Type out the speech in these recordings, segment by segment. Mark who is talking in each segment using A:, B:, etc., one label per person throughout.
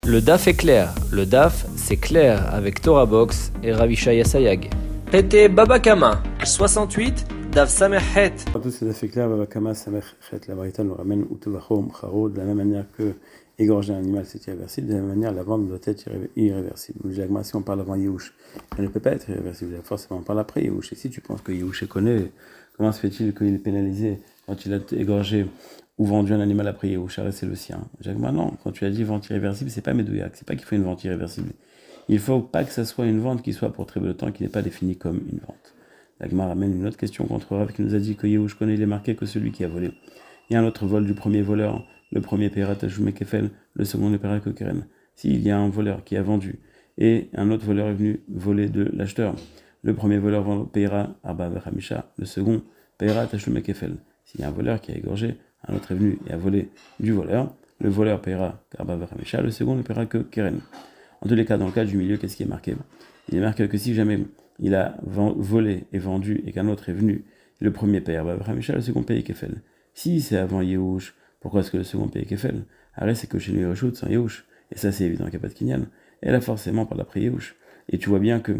A: Le DAF est clair. Le DAF, c'est clair avec Torah Box et Ravishaya Sayag. Pété Babakama, 68, DAF Samerhet.
B: À tous, c'est DAF est clair, Babakama, Samerhet, la Braïta nous ramène Utuvachom, Charo, de la même manière que égorger un animal c'est irréversible, de la même manière la vente doit être irréversible. Nous si on parle avant Yehush, elle ne peut pas être irréversible, forcément on parle après Yehush. Et si tu penses que Yehush connaît, comment se fait-il qu'il est pénalisé quand il a égorgé ou vendu un animal après Yehush, c'est le sien. Jacques, non, quand tu as dit vente irréversible, c'est pas Medouyak, c'est pas qu'il faut une vente irréversible. Il faut pas que ça soit une vente qui soit pour très peu de temps, qui n'est pas définie comme une vente. L'Agma ramène une autre question contre Rav qui nous a dit que Yehush connaît, il est marqué que celui qui a volé. Il y a un autre vol du premier voleur, le premier paiera Tashumé Kefel, le second ne paiera que Keren. S'il y a un voleur qui a vendu et un autre voleur est venu voler de l'acheteur, le premier voleur paiera Arba Vechamisha, le second paiera Tashumé Kefel. S'il y a un voleur qui a égorgé, un autre est venu et a volé du voleur, le voleur paiera Arba Vechamisha, le second ne paiera que Keren. En tous les cas, dans le cas du milieu, qu'est-ce qui est marqué ? Il est marqué que si jamais il a volé et vendu et qu'un autre est venu, le premier paye Arba Vechamisha, le second paye Kefel. Si c'est avant Yehush, pourquoi est-ce que le second paye Kefel ? Arrête, c'est que chez nous, Reshut sans Yehush. Et ça, c'est évident qu'il n'y a pas de Kinyan. Et là, forcément, par l'après Yehush. Et tu vois bien que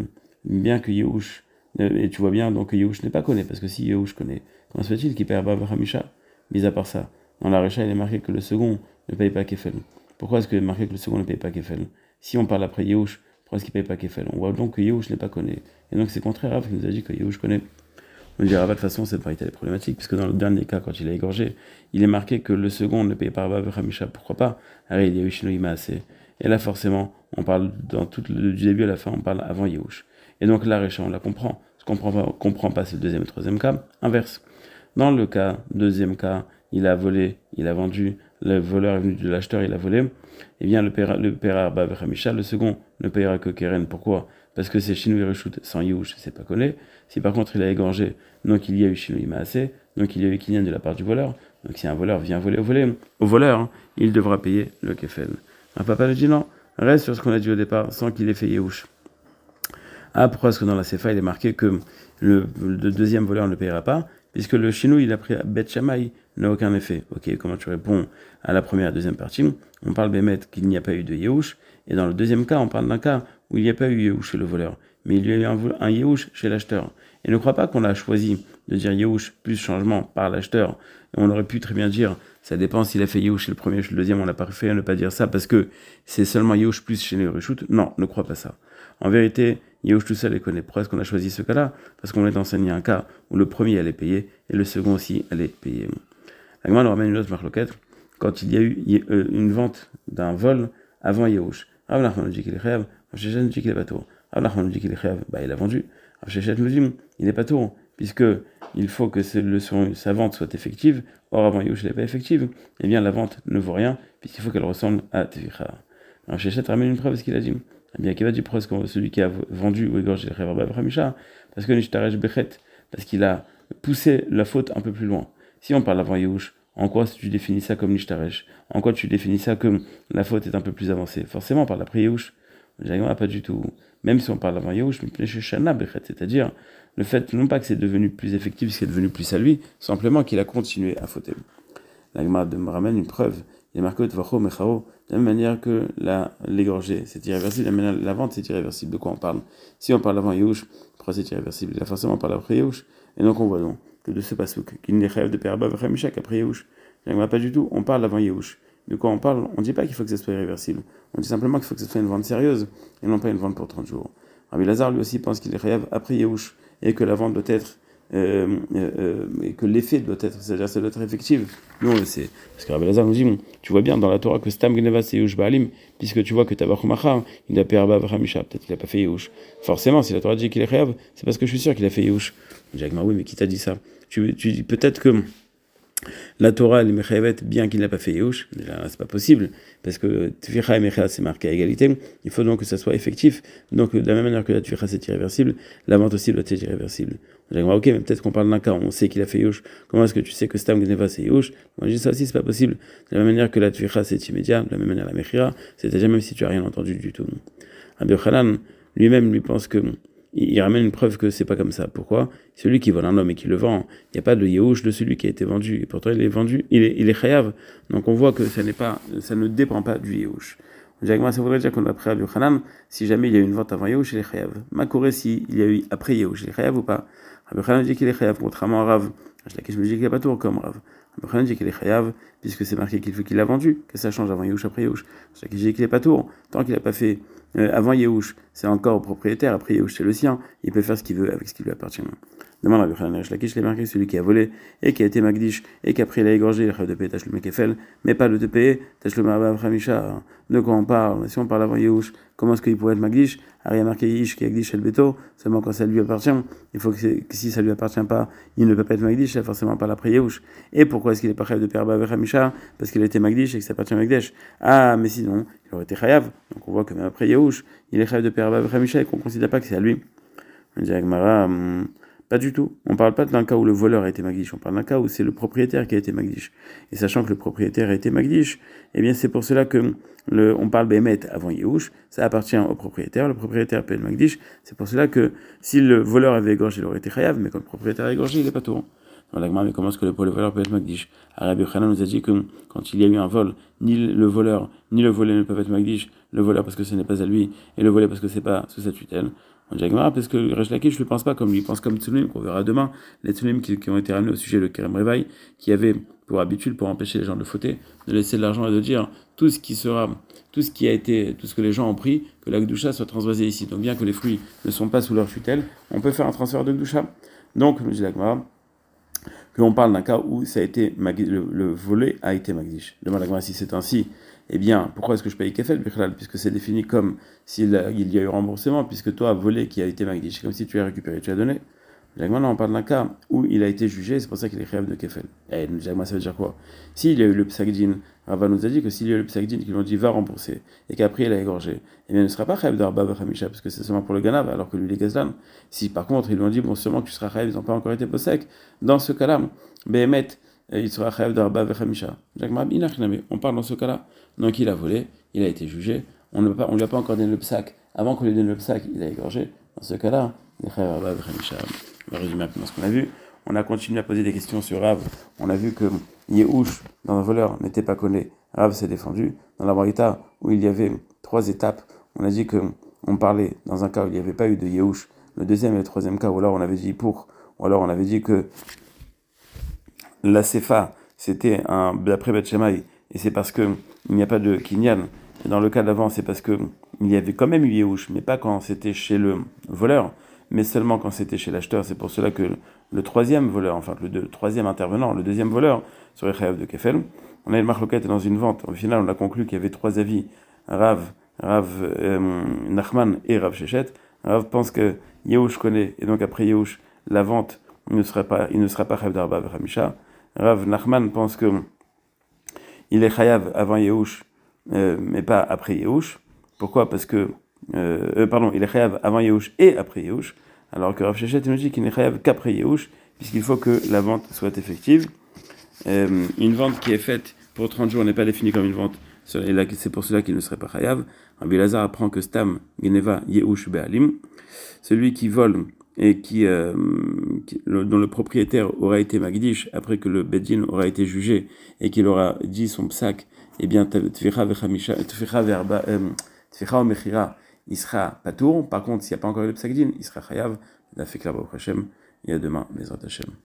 B: Yehush, et tu vois bien donc que Yehush n'est pas connu, parce que si Yehush connaît, comment se fait-il qu'il paye Arba Vechamisha ? Mis à part ça, dans la Recha, il est marqué que le second ne paye pas Kefel. Pourquoi est-ce qu'il est marqué que le second ne paye pas Kefel ? Si on parle après Yehush, pourquoi est-ce qu'il ne paye pas Kefel ? On voit donc que Yehush n'est pas connu. Et donc c'est contraire à Rav qui nous a dit que Yehush connaît. On dira de toute façon, cette variété est problématique, puisque dans le dernier cas, quand il a égorgé, il est marqué que le second ne paye pas Arba Vechamisha. Pourquoi pas ? Alors il y a eu Shino Imaaseh. Et là, forcément, on parle du début à la fin, on parle avant Yehush. Et donc la Recha, on la comprend. Ce qu'on comprend pas, c'est le deuxième et troisième cas. Inverse. Dans le deuxième cas, il a volé, il a vendu, le voleur est venu de l'acheteur, il a volé, eh bien le paiera Arba Vechamisha, le second ne paiera que Keren. Pourquoi ? Parce que c'est Shinu Reshut sans Yehush, c'est pas connu. Si par contre il a égorgé, donc il y a eu Shinu Imaaseh, donc il y a eu Kinyan de la part du voleur, donc si un voleur vient voler au voleur, il devra payer le Kefel. Un papa lui dit non, reste sur ce qu'on a dit au départ, sans qu'il ait fait Yehush. Ah, pourquoi est-ce que dans la Sefa il est marqué que le deuxième voleur ne paiera pas, puisque le Shinu il a pris à Bet Shammai n'a aucun effet. Ok, comment tu réponds à la première et deuxième partie ? On parle Bémet qu'il n'y a pas eu de Yehush, et dans le deuxième cas, on parle d'un cas où il n'y a pas eu Yehush chez le voleur, mais il y a eu un Yehush chez l'acheteur. Et ne crois pas qu'on a choisi de dire Yehush plus changement par l'acheteur. Et on aurait pu très bien dire, ça dépend s'il a fait Yehush chez le premier ou chez le deuxième, on n'a pas fait à ne pas dire ça, parce que c'est seulement Yehush plus chez les Reshut. Non, ne crois pas ça. En vérité, Yehush tout seul les connaît. Pourquoi est-ce qu'on a choisi ce cas-là ? Parce qu'on est enseigné un cas où le premier allait payer, et le second aussi allait payer. La Gemara nous ramène une autre marloquette, quand il y a eu une vente d'un vol avant Yehush. Rav Nachman nous dit qu'il est chayav, Rav Sheshet nous dit qu'il est pas tour. Rav Nachman nous dit qu'il est chayav, il a vendu. Rav Sheshet nous dit il n'est pas tour, puisque il faut que sa vente soit effective. Or avant Yehush elle n'est pas effective, eh bien la vente ne vaut rien, puisqu'il faut qu'elle ressemble à Tevicha. Rav Sheshet ramène une preuve de ce qu'il a dit. Eh bien, qu'il va dire presque celui qui a vendu ou égorgé le chayav Arba Vechamisha, parce que Nishtaresh Bechet, parce qu'il a poussé la faute un peu plus loin. Si on parle avant Yehush, en quoi tu définis ça comme Nishtaresh ? En quoi tu définis ça comme la faute est un peu plus avancée ? Forcément, on parle après Yehush. Pas du tout. Même si on parle avant Yehush, mais Shana Bechet, c'est-à-dire le fait, non pas que c'est devenu plus effectif, c'est devenu plus à lui, simplement qu'il a continué à fauter. La Gemara me ramène une preuve. Il est marqué Tvacho Mechao, de la même manière que l'égorger, c'est irréversible, la vente, c'est irréversible. De quoi on parle ? Si on parle avant Yehush, pourquoi c'est irréversible ? Il a forcément parlé après Yehush. Et donc on voit donc que de ce pasuk, qu'il n'est chayav de père Arba Vechamisha qu'après Yehush. Pas du tout, on parle avant Yehush. De quoi on parle ? On ne dit pas qu'il faut que ça soit irréversible. On dit simplement qu'il faut que ce soit une vente sérieuse et non pas une vente pour 30 jours. Rabbi Lazare lui aussi pense qu'il est chayav après Yehush et que la vente doit être et que l'effet doit être, c'est-à-dire ça doit être effective. Nous on le sait. Parce que Rabbi Lazare nous dit, tu vois bien dans la Torah que Stam Gneva c'est Yehush Baalim, puisque tu vois que Tabach Macha, il a payé Arba Vechamisha, peut-être qu'il n'a pas fait Yehush. Forcément, si la Torah dit qu'il est chayav, c'est parce que je suis sûr qu'il a fait Yehush. Je dis, oui, mais qui t'a dit ça ? Tu dis peut-être que la Torah, elle est mechayevet, bien qu'il n'a pas fait Yehush, déjà c'est pas possible, parce que Tvicha et Mecha c'est marqué à égalité, il faut donc que ça soit effectif, donc de la même manière que la Tvicha c'est irréversible, la vente aussi doit être irréversible. Ok, mais peut-être qu'on parle d'un cas, on sait qu'il a fait Yehush, comment est-ce que tu sais que Stam Gneva c'est Yehush ? Moi je dis ça aussi, c'est pas possible, de la même manière que la Tvicha c'est immédiat, de la même manière la Mechira, c'est-à-dire même si tu as rien entendu du tout. Rabbi Yochanan, lui-même, lui pense que il ramène une preuve que c'est pas comme ça. Pourquoi ? Celui qui vole un homme et qui le vend, il n'y a pas de Yehush de celui qui a été vendu. Et pourtant, il est vendu, il est chayav. Donc on voit que ça ne dépend pas du Yehush. Jagma, ça voudrait dire qu'on a pris Rabbi Yochanan, si jamais il y a eu une vente avant Yehush, il est chayav. Makoré, s'il y a eu après Yehush, il est chayav ou pas? Rabbi Yochanan dit qu'il est chayav, contrairement à Rav. Je me dis qu'il n'est pas tout comme Rav. Rabbi Yochanan dit qu'il est chayav, puisque c'est marqué qu'il l'a vendu, que ça change avant Yehush, après Yehush. Je dis qu'il n'est pas tout. Tant qu'il n'a pas fait avant Yehush, c'est encore au propriétaire, après Yehush, c'est le sien. Il peut faire ce qu'il veut avec ce qui lui appartient. Demande à Rabbi Yochanan, Lakish, il est marqué celui qui a volé et qui a été magdish et qu'après il a égorgé, il a de payer Tachlum Kefel, mais pas le de payer Tachlum Arba Hamisha. De quoi on parle? Si on parle avant Yehush, comment est-ce qu'il pourrait être magdish? Il y a marqué Yish qui est magdish el Beto, seulement quand ça lui appartient. Il faut que si ça lui appartient pas, il ne peut pas être magdish, c'est forcément pas l'après Yehush. Et pourquoi est-ce qu'il est pas chayav de payer Arba Hamisha? Parce qu'il a été magdish et que ça appartient à Magdesh. Ah, mais sinon, il aurait été chayav. Donc on voit que même après Yehush, il est chayav de payer Arba Hamisha et qu'on ne considère pas que c'est à lui. On dit à Gemara, pas du tout. On ne parle pas d'un cas où le voleur a été magdish. On parle d'un cas où c'est le propriétaire qui a été magdish. Et sachant que le propriétaire a été magdish, eh bien c'est pour cela que on parle bémet avant Yehush. Ça appartient au propriétaire. Le propriétaire peut être magdish. C'est pour cela que si le voleur avait égorgé, il aurait été chayav. Mais quand le propriétaire a égorgé, il n'est pas tout. Dans la Gemara, mais comment est-ce que le voleur peut être magdish? Rabbi Yochanan nous a dit que quand il y a eu un vol, ni le voleur ni le volé ne peuvent être magdish. Le voleur parce que ce n'est pas à lui, et le volé parce que c'est pas sous sa tutelle. On dit Gemara parce que Resh Lakish ne pense pas comme lui, il pense comme Tsulim, qu'on verra demain, les Tsulim qui ont été ramenés au sujet de Kerem Revaï, qui avaient pour habitude, pour empêcher les gens de fauter, de laisser de l'argent et de dire tout ce que les gens ont pris, que la Gdusha soit transvasée ici. Donc bien que les fruits ne sont pas sous leur tutelle, on peut faire un transfert de Gdusha. Donc, nous dit la Gemara, qu'on parle d'un cas où ça a été le volé a été magdish. Demande la Gemara si c'est ainsi. Eh bien, pourquoi est-ce que je paye kefel, puisque c'est défini comme s'il y a eu remboursement, puisque toi, volé qui a été magdish, c'est comme si tu as récupéré, tu as donné. Jagma, on parle d'un cas où il a été jugé, c'est pour ça qu'il est chayav de kefel. Et Jagma, ça veut dire quoi? S'il y a eu le psagdin, Rava nous a dit que s'il y a eu le psagdin qui lui ont dit va rembourser, et qu'après il a égorgé, eh bien il ne sera pas chayav d'arba v'chamisha, parce que c'est seulement pour le ganav, alors que lui, il est gazlan. Si par contre, ils lui ont dit, bon, seulement que tu seras chayav, ils n'ont pas encore été possèques, dans ce cas-là, Behemet, il sera chayav d'arba v'chamisha. Jagma, on parle dans ce cas-là. Donc il a volé, il a été jugé, on ne lui a pas encore donné le psaque, avant qu'on lui donne le psaque, il a égorgé. Dans ce cas-là, il est chayav d'arba v'chamisha. On va résumer un peu ce qu'on a vu. On a continué à poser des questions sur Rav. On a vu que Yehush, dans un voleur, n'était pas connu. Rav s'est défendu. Dans la Braïta, où il y avait 3 étapes, on a dit qu'on parlait dans un cas où il n'y avait pas eu de Yehush. Le deuxième et le troisième cas, ou alors on avait dit ou alors on avait dit que la Sefa, c'était d'après Beth Shammai, et c'est parce qu'il n'y a pas de Kinyan. Et dans le cas d'avant, c'est parce qu'il y avait quand même eu Yehush, mais pas quand c'était chez le voleur, mais seulement quand c'était chez l'acheteur. C'est pour cela que le troisième voleur, enfin le troisième intervenant, le deuxième voleur, serait chayav de kefel. On a une marloquette dans une vente. Au final, on a conclu qu'il y avait 3 avis. Rav Nachman et Rav Shechet. Rav pense que Yehush connaît, et donc après Yehush, la vente il ne sera pas chayav d'arba v'chamisha. Rav Nachman pense que il est chayav avant Yehush, mais pas après Yehush. Pourquoi? Parce que il est chayav avant Yehush et après Yehush, alors que Rav Shechet nous dit qu'il n'est chayav qu'après Yehush, puisqu'il faut que la vente soit effective. Une vente qui est faite pour 30 jours n'est pas définie comme une vente, et là, c'est pour cela qu'il ne serait pas chayav. Rabbi Lazar apprend que Stam Geneva Yehush Be'alim, celui qui vole et dont le propriétaire aura été magdish après que le bedin aura été jugé et qu'il aura dit son psak, eh bien Tficha o Mechira, il sera patour. Par contre, s'il n'y a pas encore eu le psakdin, il sera chayav. Il a fait Klav Hashem. Et à demain, Bezrat Hashem.